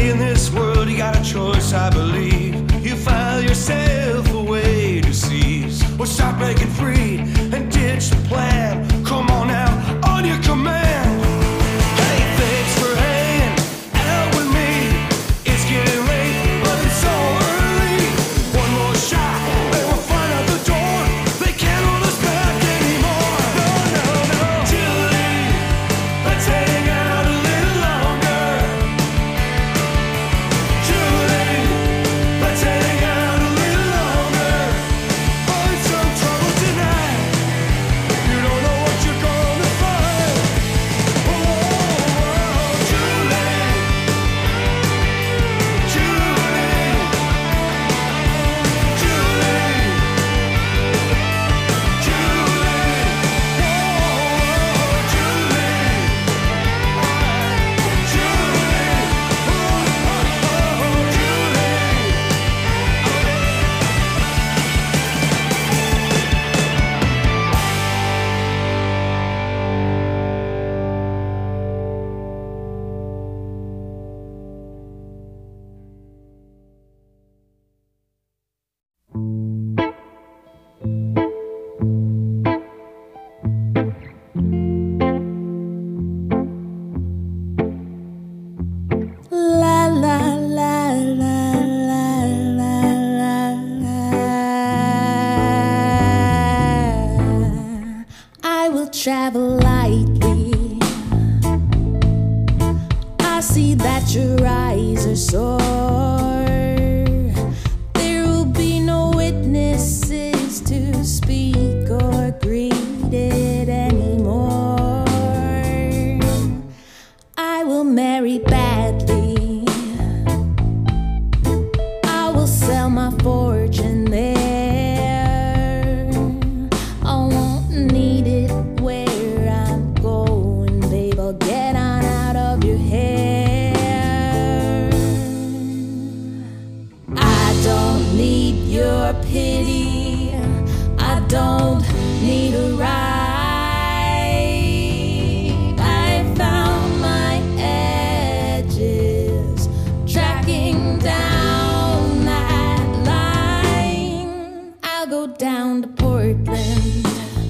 In this world, you got a choice, I believe. You file yourself away to seize, or start breaking free and ditch the plan. Come on now, on your command. Hey, thanks for hanging out with me. It's getting late, but it's so early. One more shot, and we'll find out the door. They can't hold us back anymore. No, no, no. Julie, let's hang out a little longer. Julie, let's hang out a little longer. Oh, it's some trouble tonight. You don't know what you're gonna find. Oh, Julie, Julie, Julie, La la la la la la la la. I will travel lightly. I see that your eyes are sore. There will be no witnesses to speak or greet it anymore. I will marry badly. I will sell my fortune there. I won't need it where I'm going, babe. I'll get on out of your hair. I don't need your pity. I don't need a ride. I found my edges, tracking down that line. I'll go down to Portland.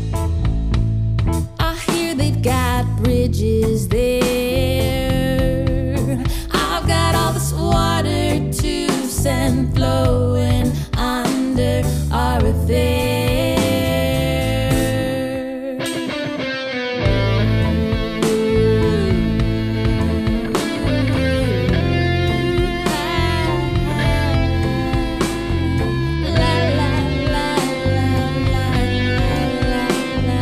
I hear they've got bridges there. I've got all this water to send flowing under our affair. La la la la la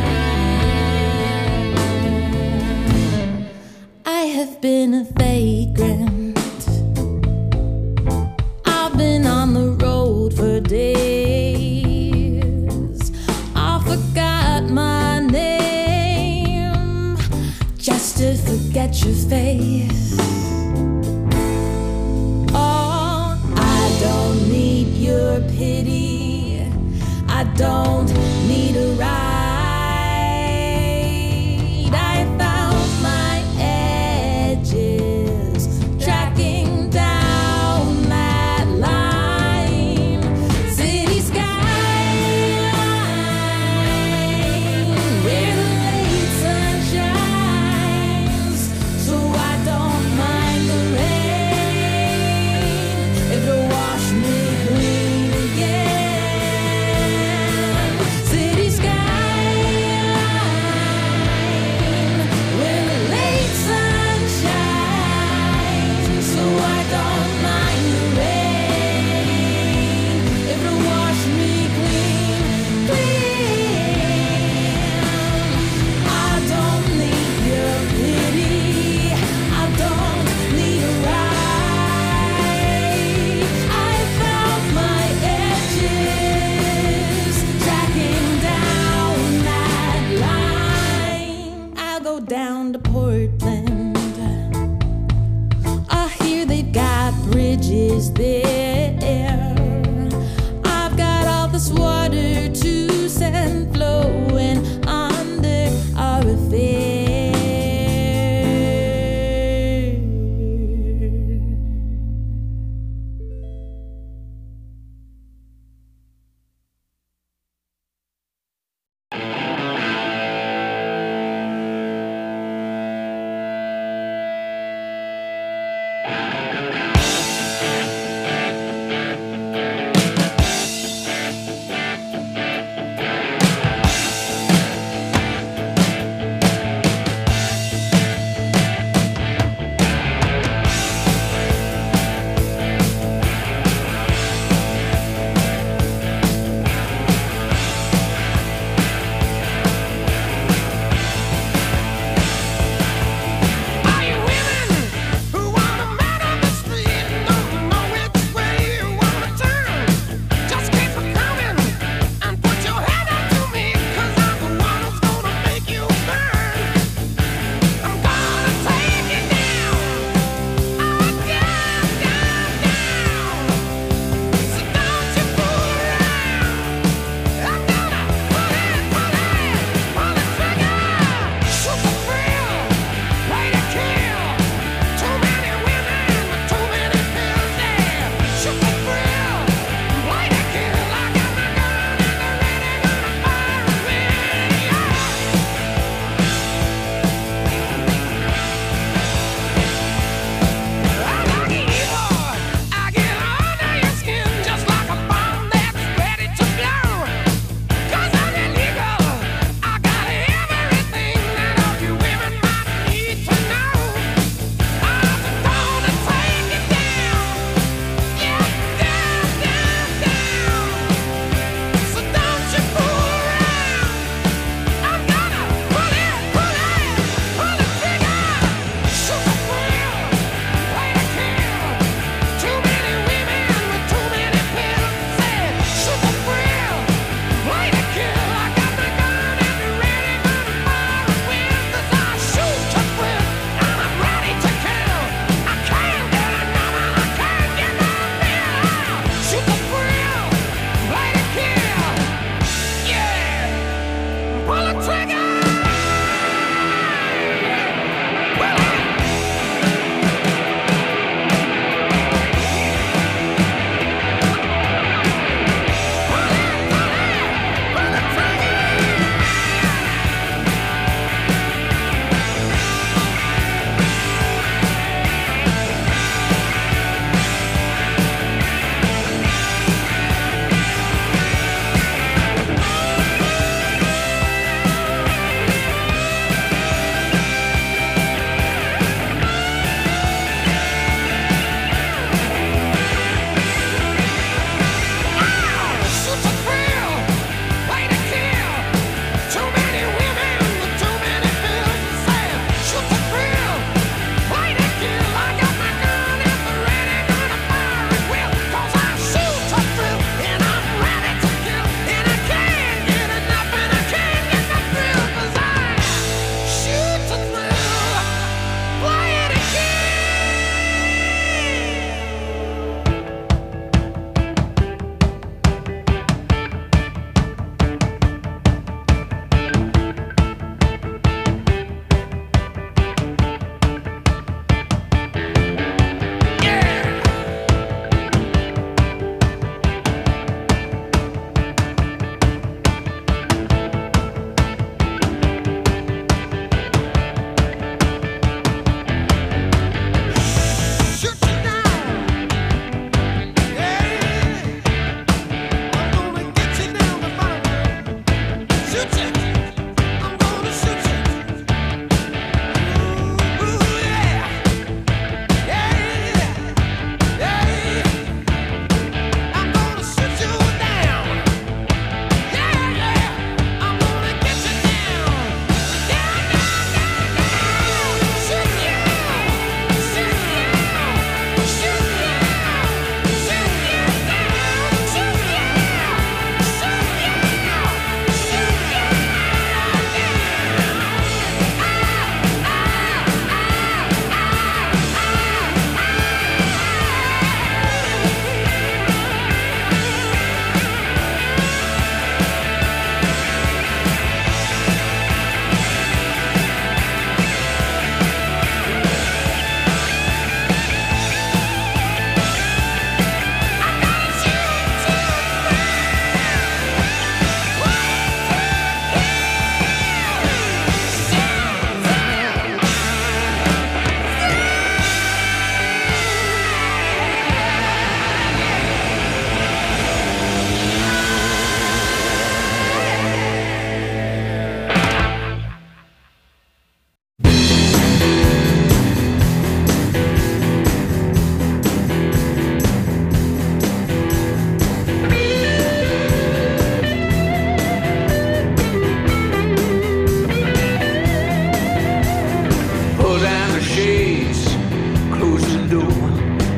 la. I have been a vagrant. I've been on the road for days. I forgot my name just to forget your face. Oh, I don't need your pity. I don't need a ride. I found my edges, tracking down that line. City skyline, where the late sun shines. So I don't mind the rain if you wash me clean again. City skyline, where the late sun shines. So I don't mind the rain if you wash me clean, clean. I don't need your pity. I don't need a ride. I found my edges, tracking down that line. I'll go down to Portland. I hear they've got bridges there. I've got all this water to send flowing under our affair. 'Cause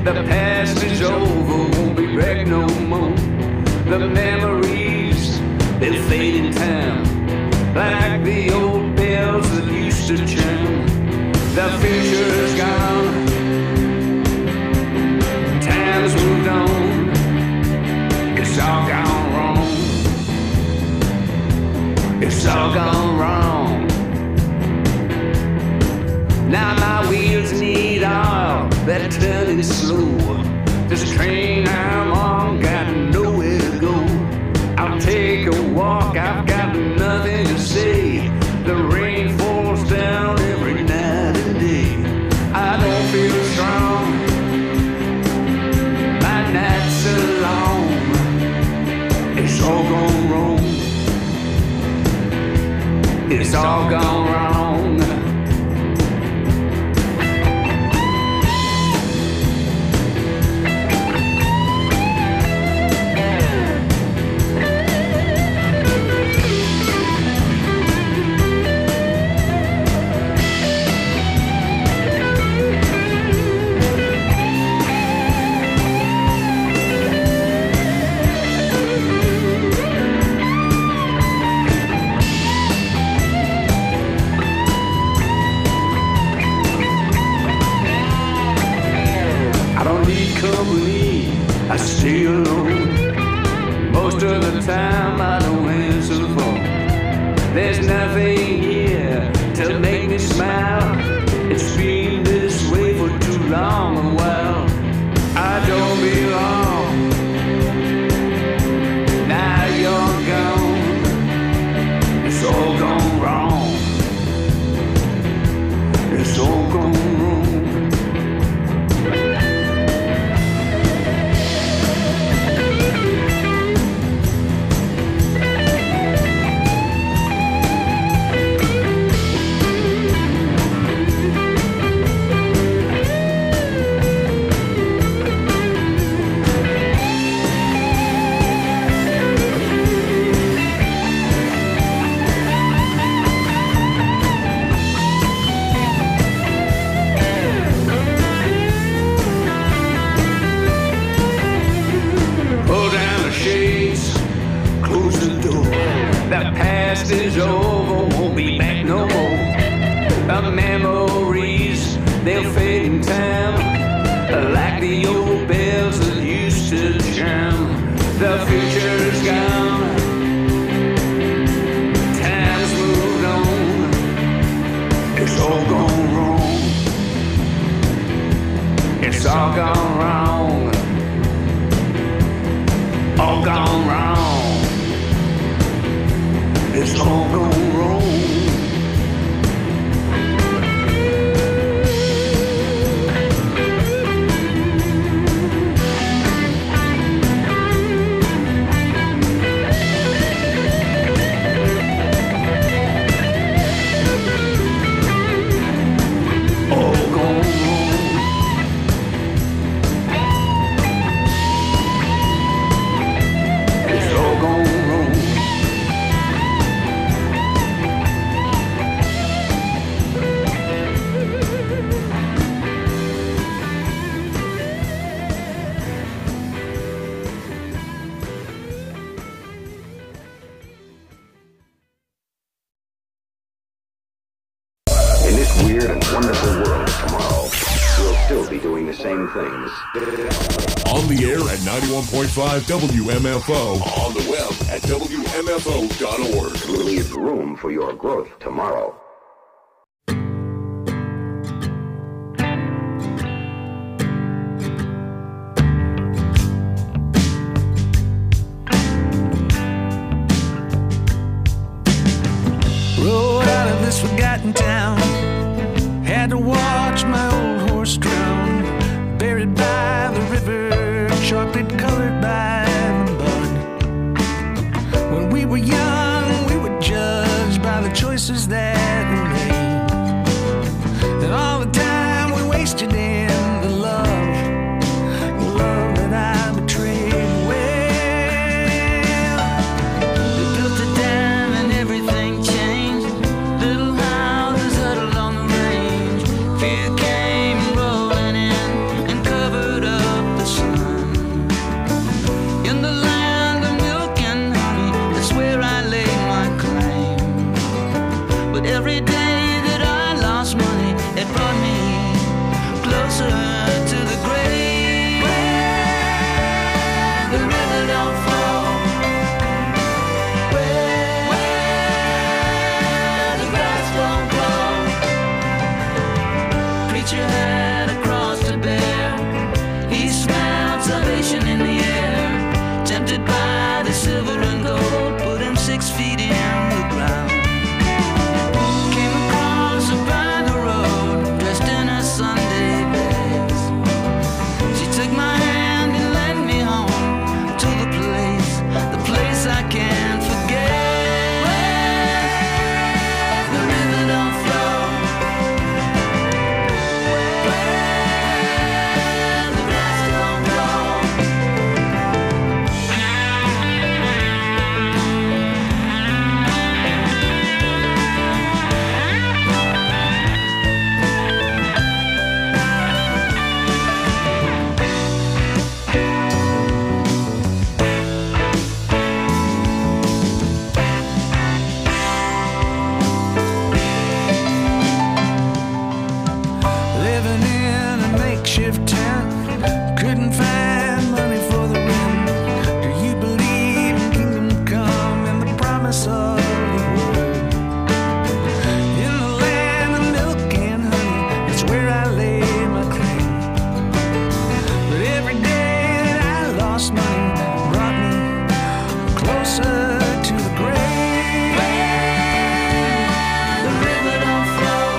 The past is over, won't be back no more. The memories, they fade in time, like the old bells that used to chime. The future's gone, time's moved on. It's all gone wrong. It's all gone wrong. Now my wheels need oil, they're turning slow. This train I'm on got nowhere to go. I'll take a walk, I've got nothing to say. The rain falls down every night and day. I don't feel strong, my nights are long. It's all gone wrong. It's all gone wrong. I stay alone. Most of the time I don't answer the phone. There's nothing here to make me smile. It's been this way for too long a while. I don't belong. Now you're gone. It's all gone wrong. It's all gone wrong. Is over, won't be back no more. The memories, they'll fade in time, like the old bells that used to chime. The future's gone, time's moved on. It's all gone wrong. It's all gone wrong. All gone wrong. It's all gone wrong. All gone wrong. It's all gone wrong. Things. On the air at 91.5 WMFO. On the web at WMFO.org. Leave room for your growth tomorrow. Rode out of this forgotten town. Had to watch my old horse drown. Buried by the river, chocolate colored by the bud. When we were young, we were judged by the choices that we made. And all the time we wasted in the love that I betrayed. Well, they built a dam and everything changed. Little houses huddled on the range. Fear came rolling in and covered up smelled salvation in the air. Tempted by the silver and gold, put him 6 feet in the ground. Came across her by the road, dressed in her Sunday best. She took my hand and led me home to the place I can't forget. Where the river don't flow, where the grass don't grow. Living in a makeshift tent, couldn't find money for the rent. Do you believe in kingdom come and the promise of the world? In the land of milk and honey, it's where I lay my claim. But every day that I lost money brought me closer to the grave. Where the river don't flow,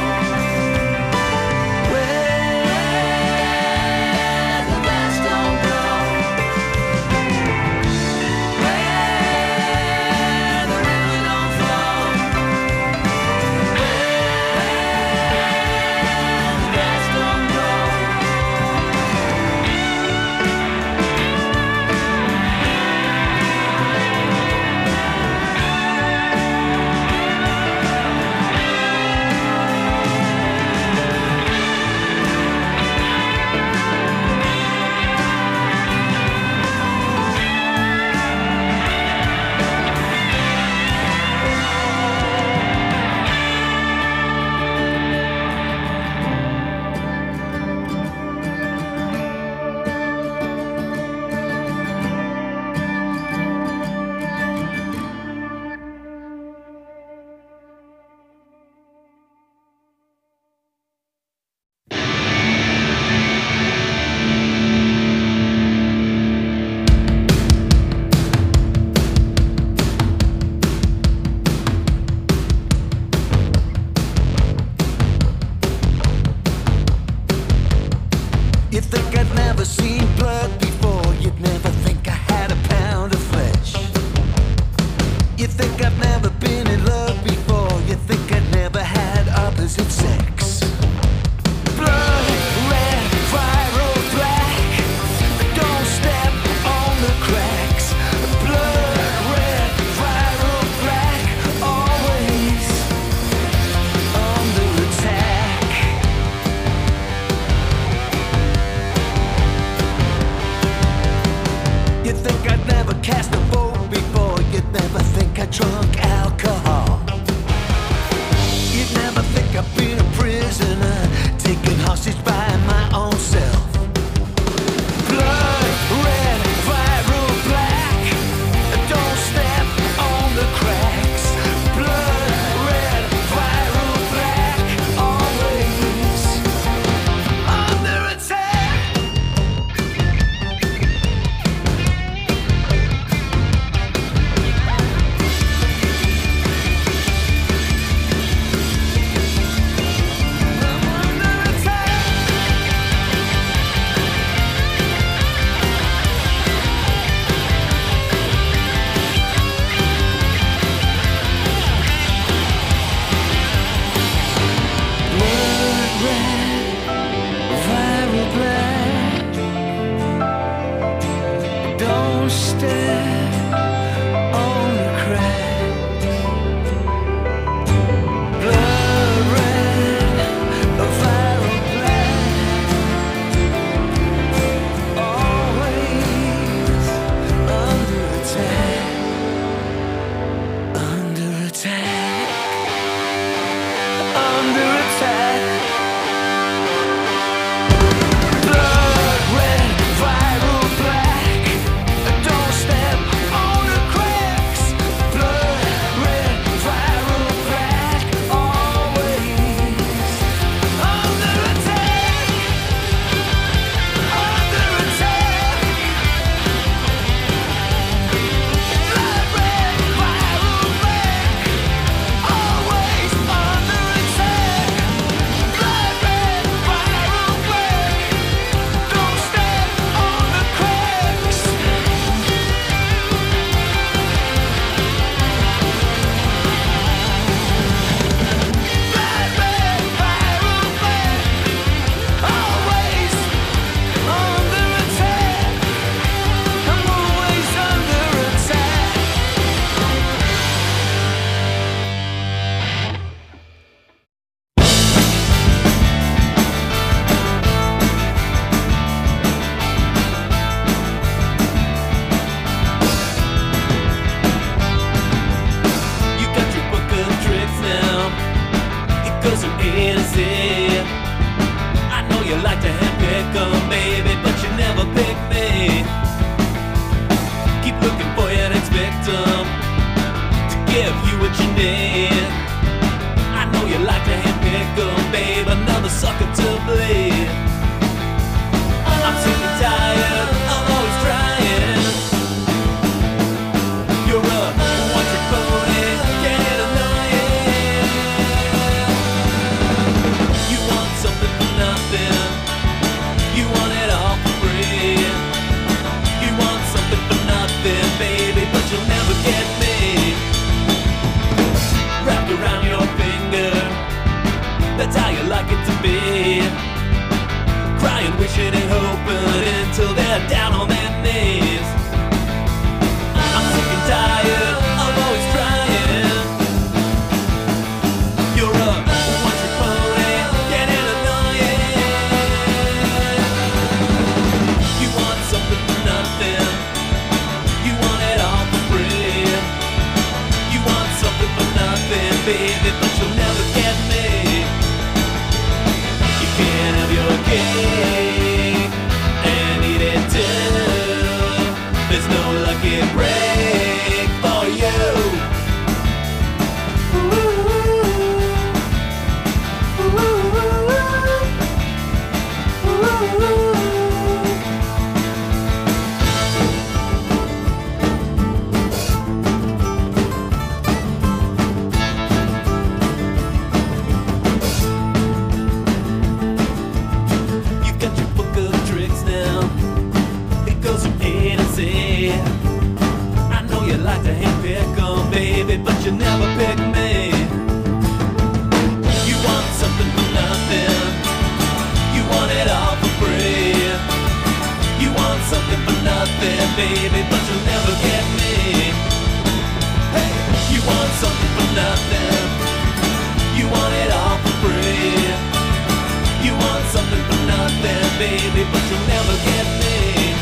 where the grass don't grow, where the river don't flow, where the grass don't grow. You think I'd never seen blood before, you'd never think I had a pound of flesh. You think I've never been in love before, you think I'd never had opposite sex. Blood red, viral black, don't step on the cracks. Blood red, viral black, always under attack. You think I'd never cast a vote before, you'd never think I drunk alcohol. You'd never think I've been a prisoner, taken hostage by my own self. Blood red, viral black, don't step on the cracks. Blood red, viral black, always under attack. Blood red, viral black, don't step something for nothing, baby, but you'll never get me. Hey, you want something for nothing, you want it all for free. You want something for nothing, baby, but you'll never get me.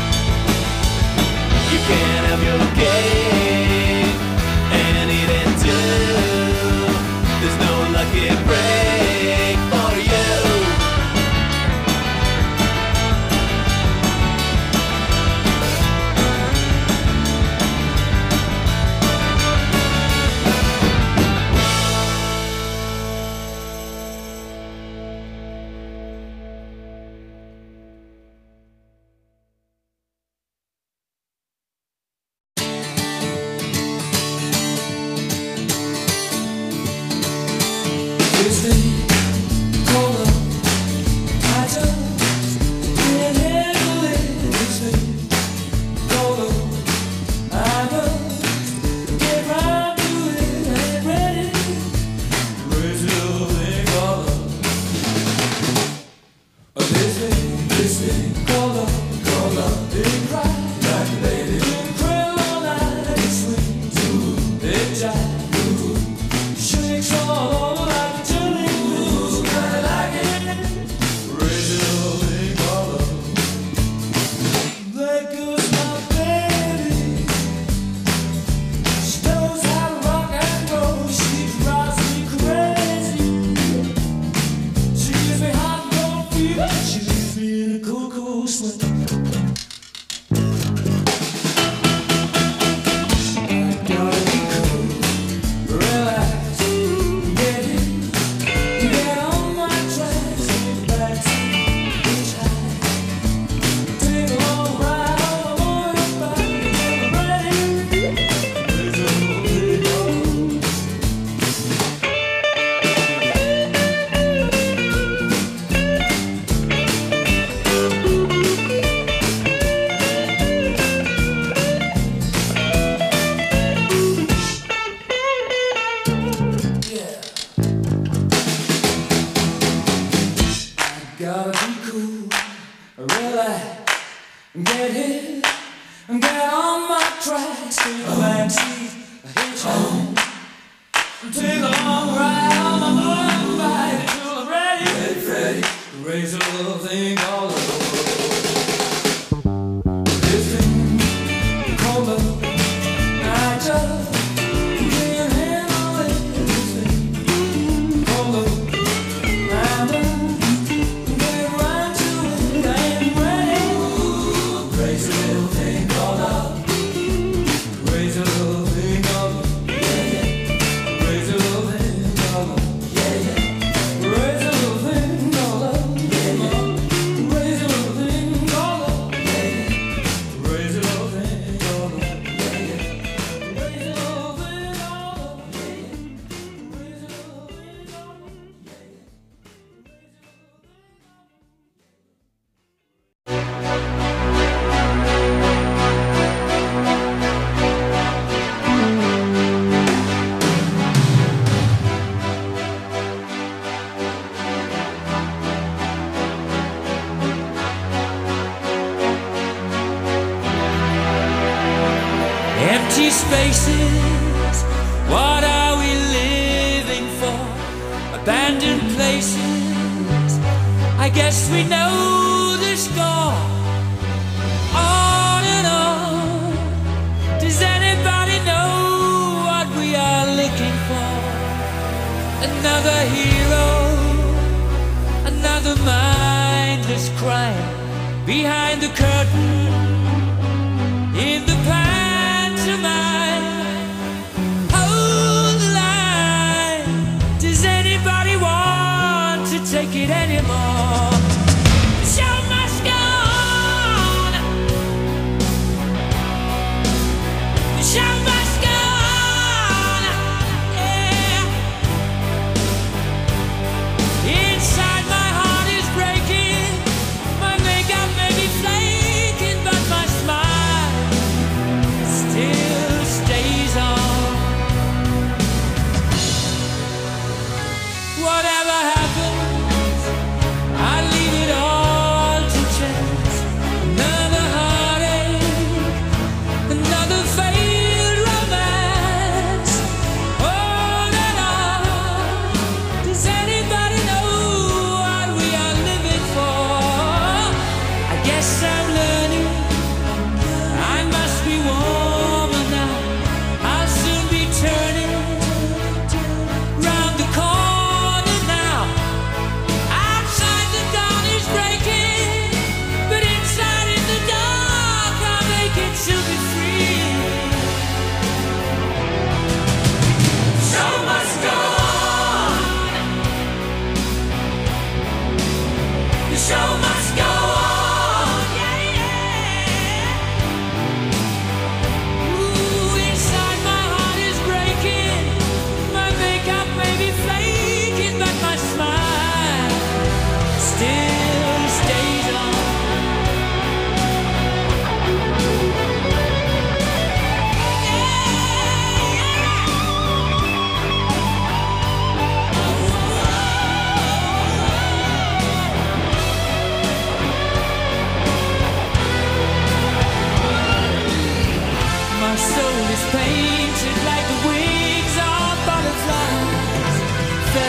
You can't have your cake and eat it too. There's no lucky break for you. Empty spaces, what are we living for? Abandoned places, I guess we know the score. On and on, does anybody know what we are looking for? Another hero, another mindless crime behind the curtain, in the pantomime. Hold the line, does anybody want to take it anymore? The show must go on. The show must go on. Yeah. Inside my heart is breaking, my makeup may be flaking, but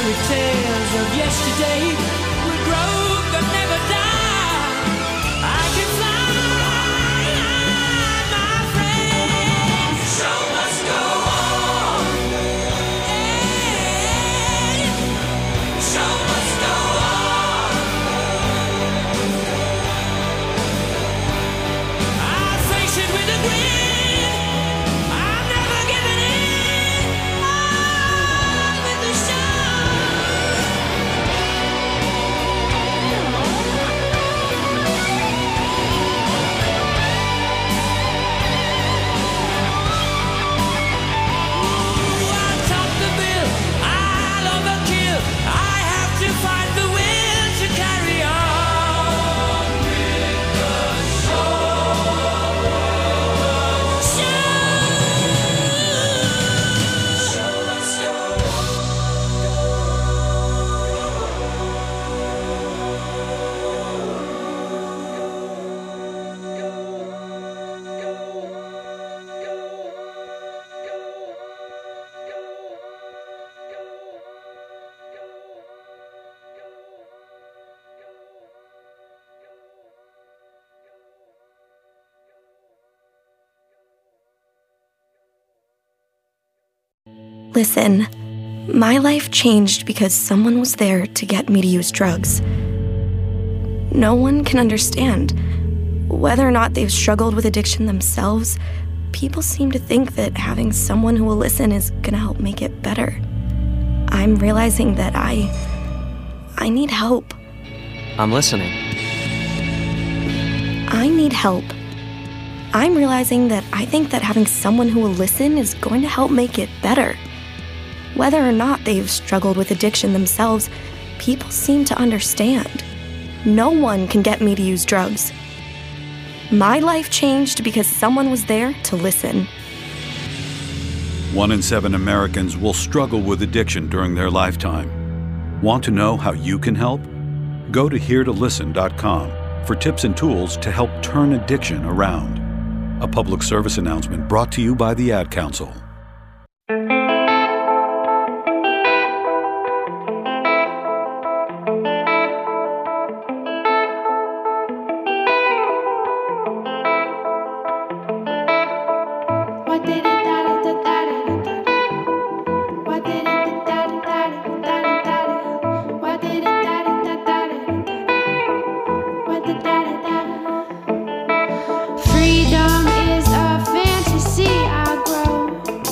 with tales of yesterday, with growth that never died. I can fly, my friend. Show must go on. Hey, show must go on. I'll face it with a grin. I'm never giving in. On with the show. I'll top the bill, I'll overkill. I have to find the will to carry on with the show must go Listen, my life changed because someone was there to get me to use drugs. No one can understand. Whether or not they've struggled with addiction themselves, people seem to think that having someone who will listen is gonna help make it better. I'm realizing that I need help. I'm listening. I need help. I'm realizing that I think that having someone who will listen is going to help make it better. Whether or not they've struggled with addiction themselves, people seem to understand. No one can get me to use drugs. My life changed because someone was there to listen. 1 in 7 Americans will struggle with addiction during their lifetime. Want to know how you can help? Go to heretolisten.com for tips and tools to help turn addiction around. A public service announcement brought to you by the Ad Council. Freedom is a fantasy I grow.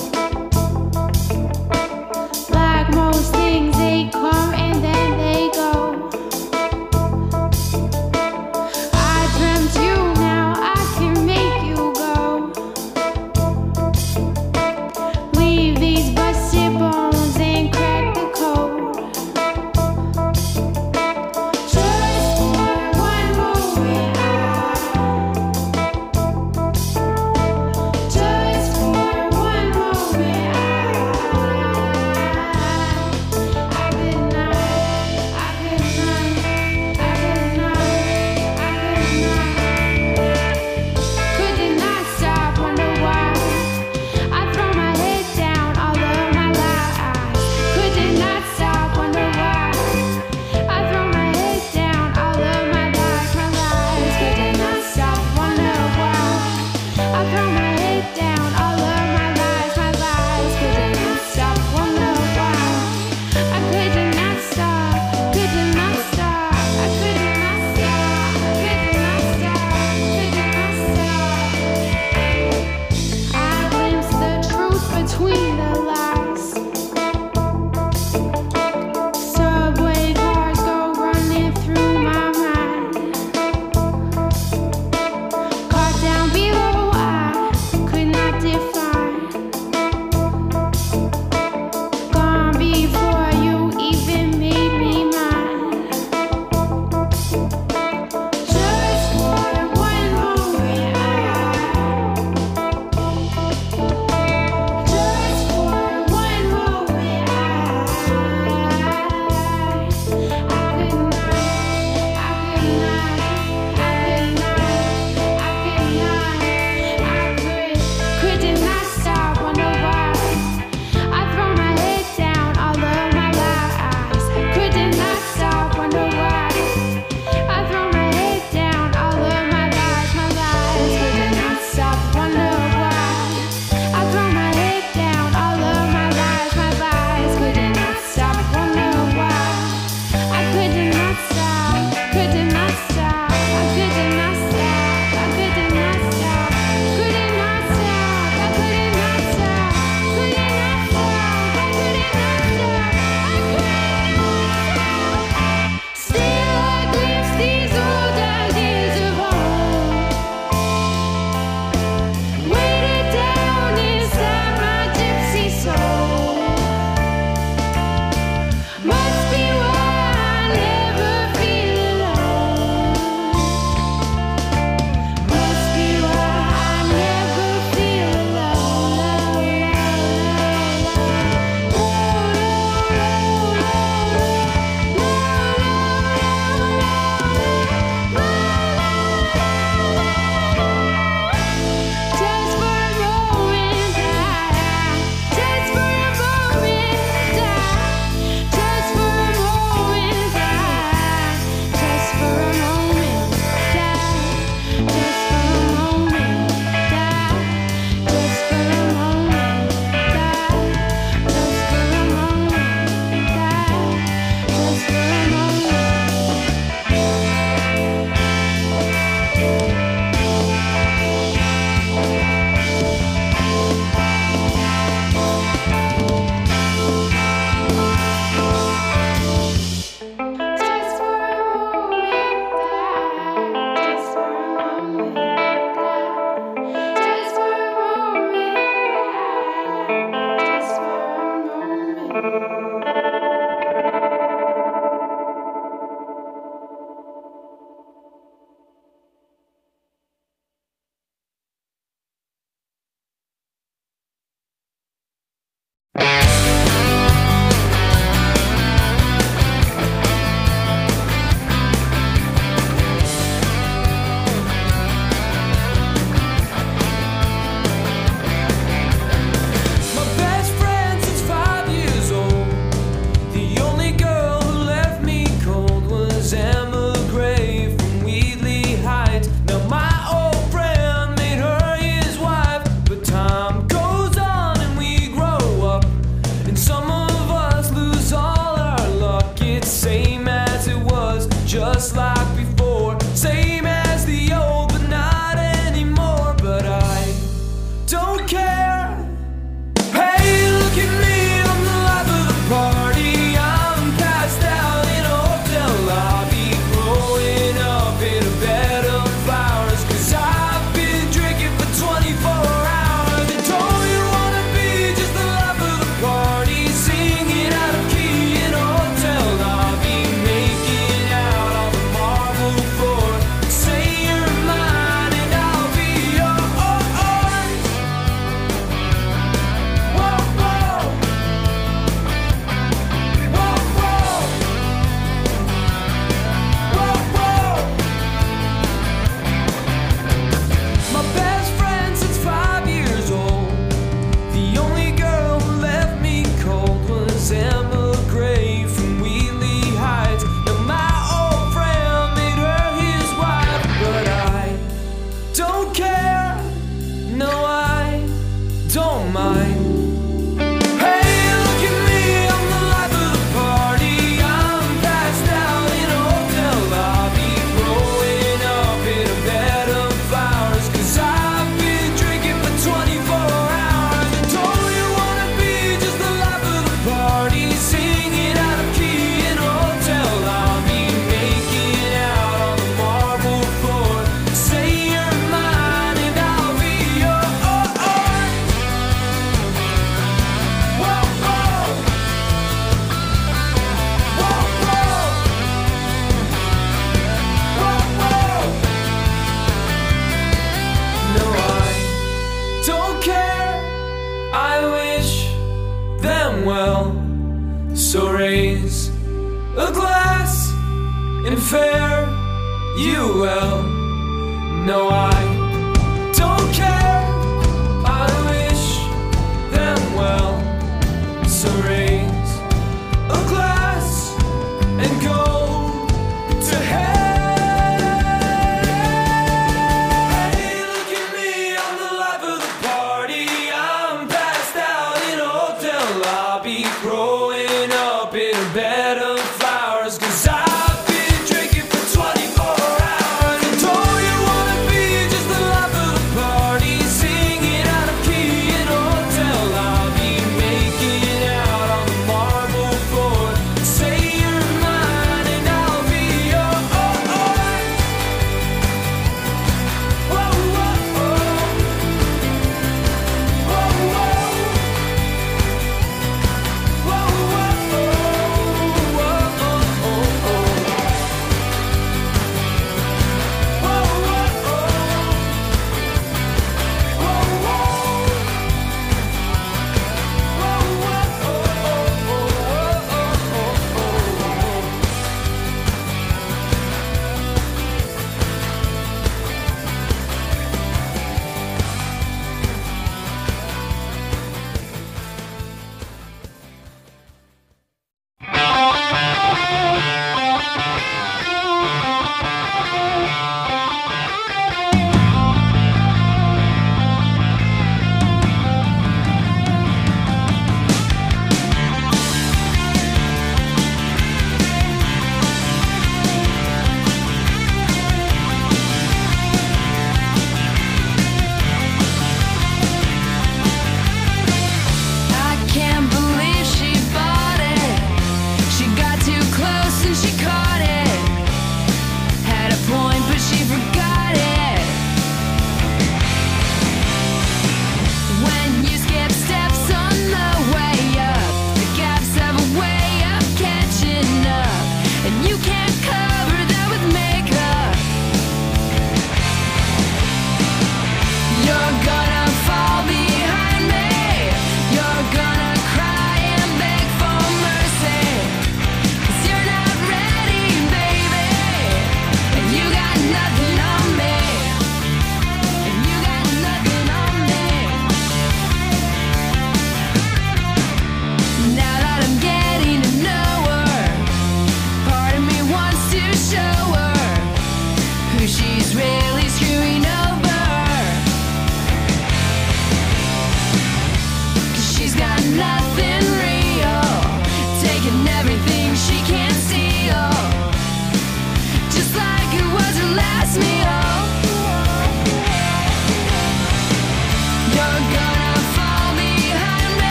a glass and fare you well. No, I don't care, I wish them well. So raise a glass and go to hell. Hey, look at me, I'm the life of the party. I'm passed out in a hotel lobby, growing up in a bed of flowers, 'cause I've been drinking for 24 hours. And don't you wanna be just the life of the party?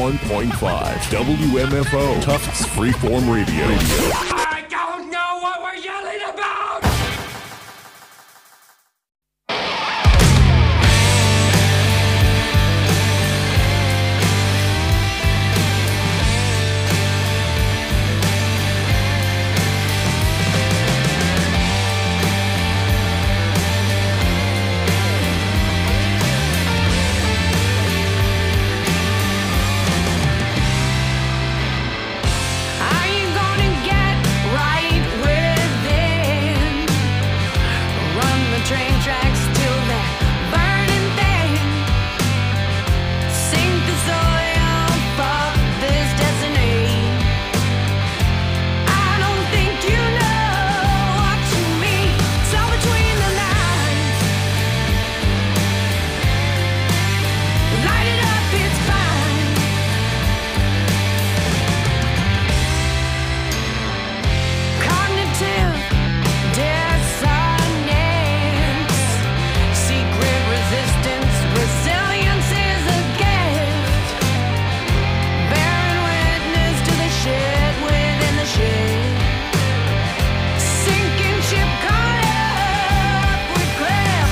91.5 WMFO, Tufts Freeform Radio. I don't know what we're yelling about! Are you gonna get right within? Run the train tracks till they're burning thin. Sink the soil for this destiny. I don't think you know what you mean. So between the lines, light it up, it's fine. Cognitive dissonance, secret resistance, resilience is a gift. Bearing witness to the shit within the shit. Sinking ship caught up with cliff.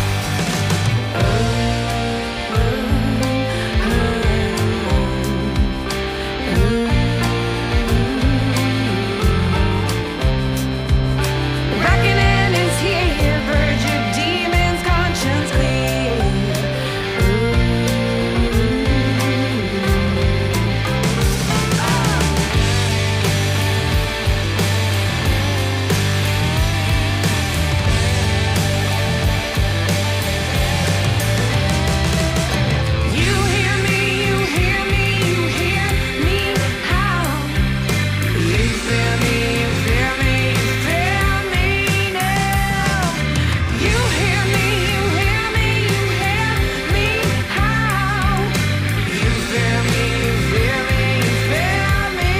Reckoning is here, purge your demons, conscience clear. You hear me, you hear me, you hear me how? You feel me, you feel me, you feel me now. You hear me, you hear me, you hear me how? You feel me, you feel me, you feel me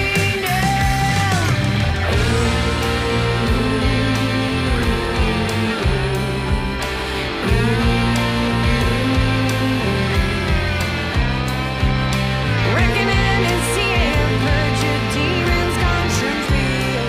now. Reckoning is here, purge your demons, conscience clear.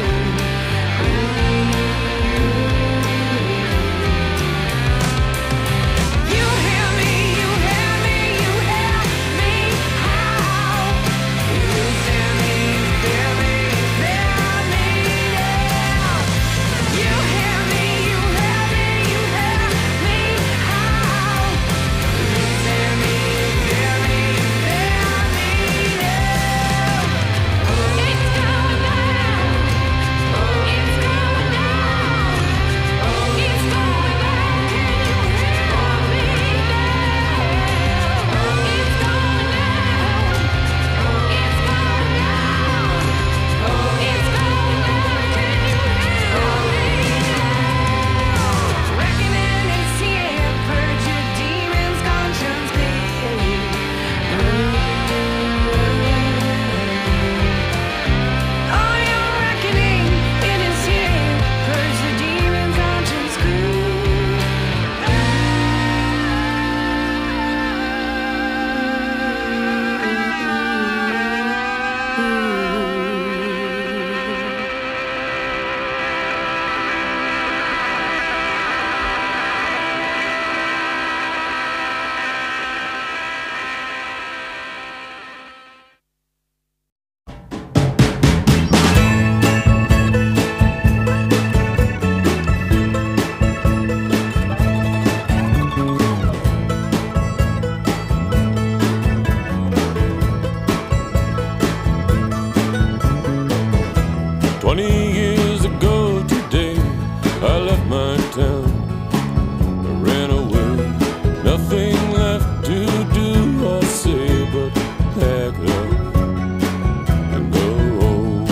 You hear me, you hear me, you hear me how? You feel me, you feel me, you feel me now. You hear me, you hear me, you hear me how? You feel me, you feel me, you feel me now. It's going down. It's going down. It's going down. Can you hear me now? It's going down. It's going down. It's going down. Can you hear me now? Reckoning is here. Purge your demons, conscience clear. Oh, your reckoning, it is here. Purge the demons, conscience Years ago today, I left my town. I ran away, nothing left to do or say but pack up and go home.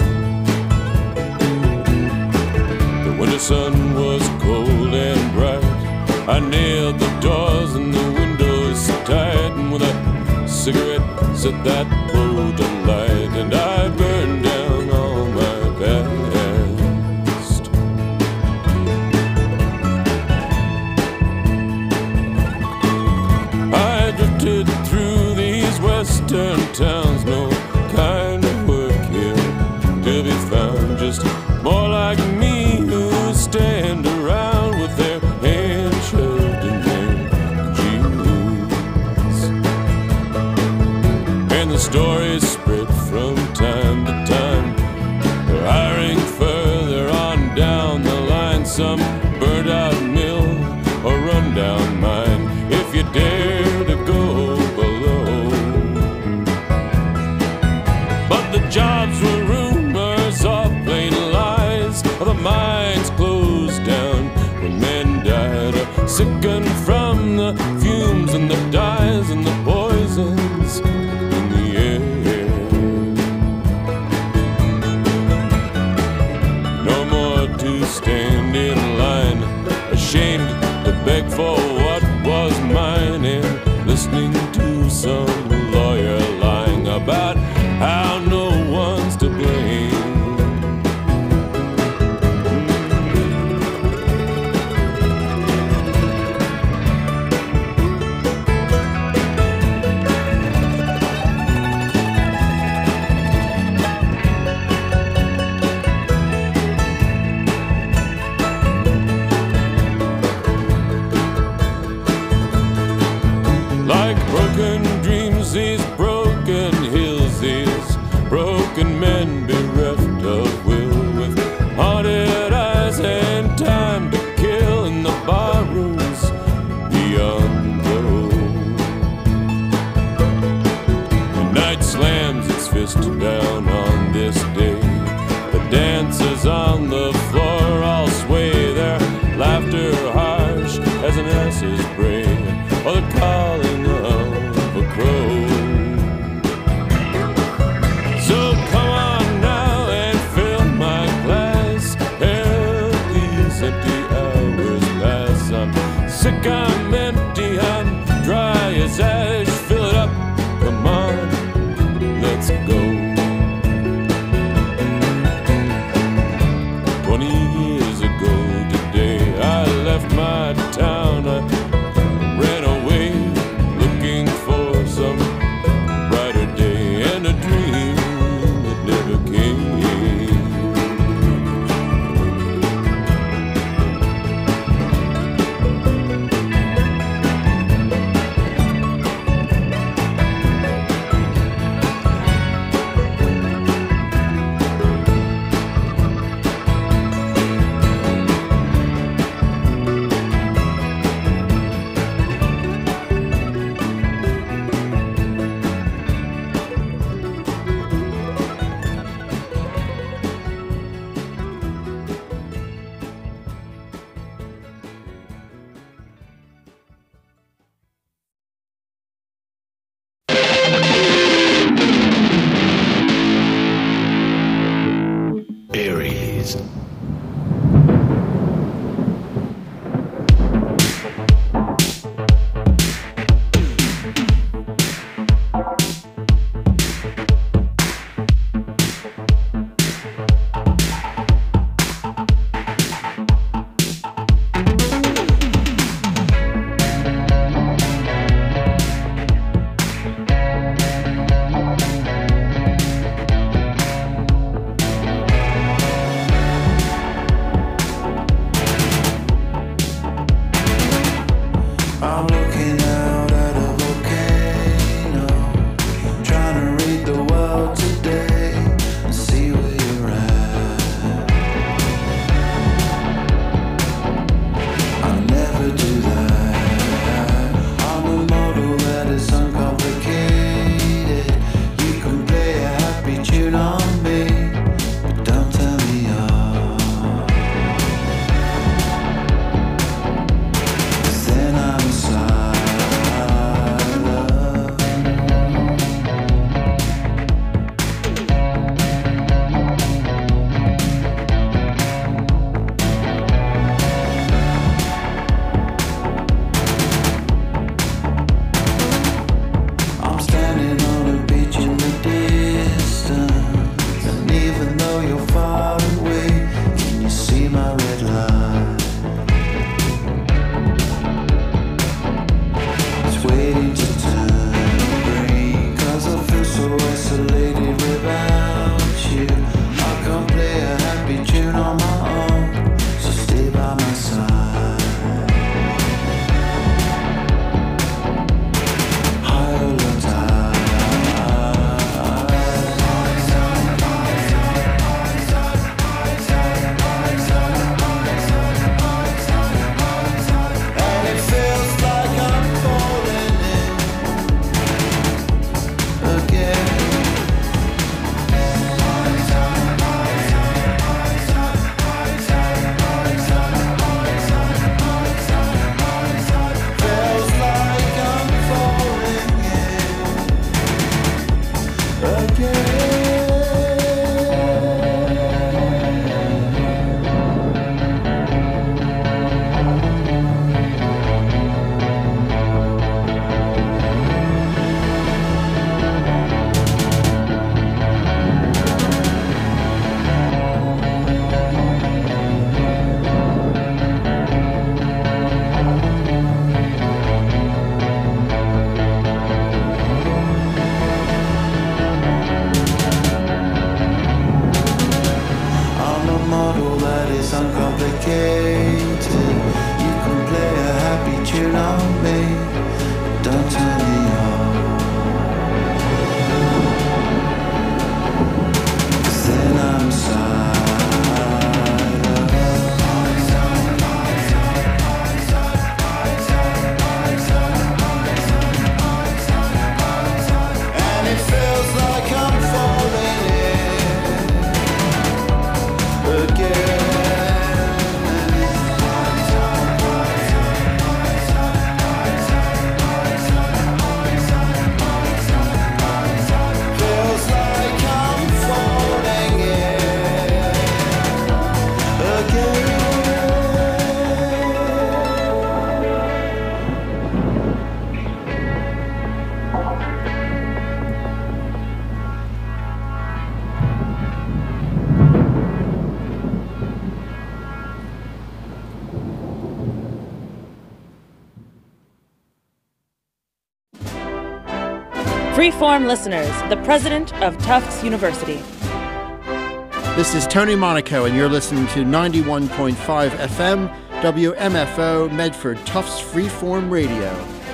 The winter sun was cold and bright. I nailed the doors and the windows tight, and with a cigarette set that road alight, and I burned down all my past. I drifted through these western towns, just more like me who stand around with their hands shoved in their jeans. And the stories spread from time to time. They're hiring further on down the line, some burnt out mill or run down mine. If you dare to go below, but the jobs were rumors or plain lies, or the mines closed down when men died, or sickened from the fumes and the dyes and the poisons in the air. No more to stand in line, ashamed to beg for what was mine, and listening to some lawyer lying about how no one's to blame. Like broken dreams, these broken hills, these broken men bereft of will, with haunted eyes and time to kill in the bar rooms beyond the road. The night slams its fist down on this day. The dancers on the floor all sway, their laughter harsh as an ass's bray, or the calling of a crow. So come on now and fill my glass, help these empty hours pass. I'm sick, I'm empty, I'm dry as ash. Fill it up, come on, let's go. 20 years ago today, I left my town. I ran away looking for some brighter day, and a dream that never came. Aries. Freeform listeners, the president of Tufts University. This is Tony Monaco, and you're listening to 91.5 FM, WMFO, Medford, Tufts Freeform Radio.